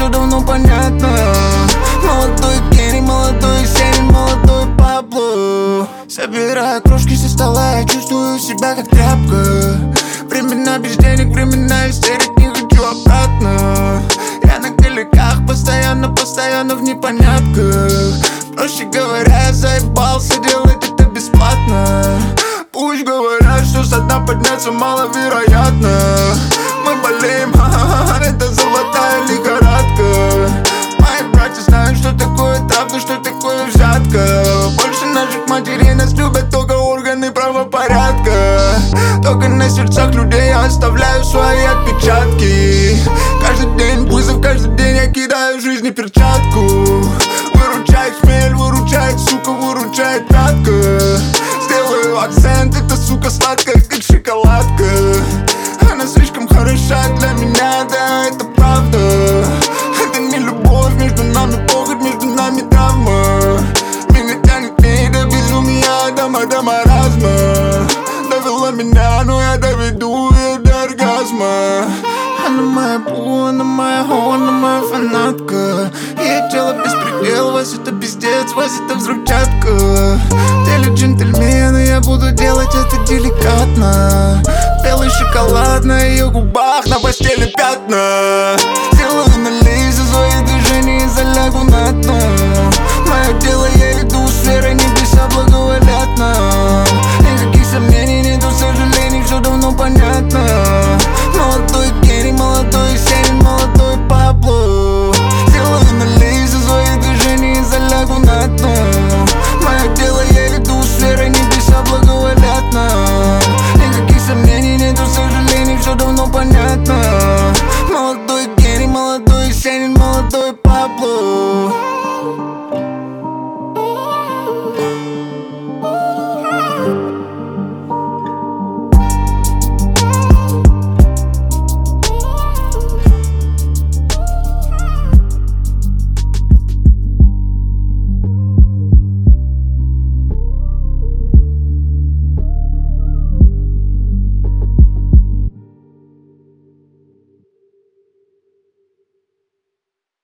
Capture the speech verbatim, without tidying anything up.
все давно понятно. Молодой Кенни, молодой Сенни, молодой Пабло. Собираю крошки со стола, я чувствую себя как тряпка. Времена без денег, времена истерик, не хочу обратно. Я на каликах, постоянно, постоянно в непонятках. Проще говоря, я заебался делать это бесплатно. Пусть говорят, что со дна подняться маловероятно. Мы болеем, ха-ха-ха, это золотая лихорадка. Мои братья знают, что такое правда, что такое взятка. Больше наших матерей нас любят только органы правопорядка. Только на сердцах людей я оставляю свои отпечатки. Каждый день вызов, каждый день я кидаю в жизни перчатку. Выручает хмель, выручает, сука, выручает пятка. Сделаю акцент, эта сука сладкая, как шоколадка. Она слишком хороша для меня, да, это правда. Это не любовь, между нами похоть, между нами травма. Меня тянет к ней до безумия, до, до маразма. Довела меня, но я доведу ее до оргазма. Она моя бу, она моя хо, она моя фанатка. Ее тело беспредел, Вась это пиздец, Вась это взрывчатка. Теле джентльмена, я буду делать это деликатно. Белый шоколад на ее губах, на постели пятна.